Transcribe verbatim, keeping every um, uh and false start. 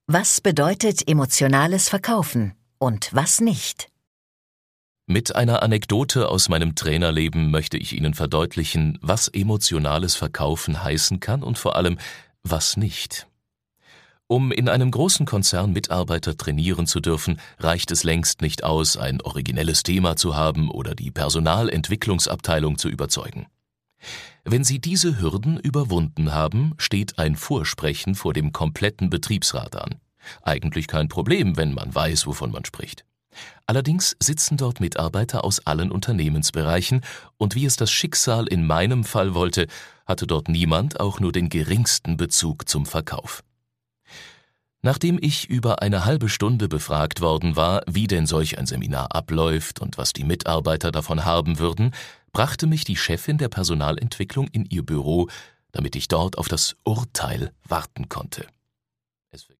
Was bedeutet emotionales Verkaufen und was nicht? Mit einer Anekdote aus meinem Trainerleben möchte ich Ihnen verdeutlichen, was emotionales Verkaufen heißen kann und vor allem, was nicht. Um in einem großen Konzern Mitarbeiter trainieren zu dürfen, reicht es längst nicht aus, ein originelles Thema zu haben oder die Personalentwicklungsabteilung zu überzeugen. Wenn Sie diese Hürden überwunden haben, steht ein Vorsprechen vor dem kompletten Betriebsrat an. Eigentlich kein Problem, wenn man weiß, wovon man spricht. Allerdings sitzen dort Mitarbeiter aus allen Unternehmensbereichen und wie es das Schicksal in meinem Fall wollte, hatte dort niemand auch nur den geringsten Bezug zum Verkauf. Nachdem ich über eine halbe Stunde befragt worden war, wie denn solch ein Seminar abläuft und was die Mitarbeiter davon haben würden, brachte mich die Chefin der Personalentwicklung in ihr Büro, damit ich dort auf das Urteil warten konnte.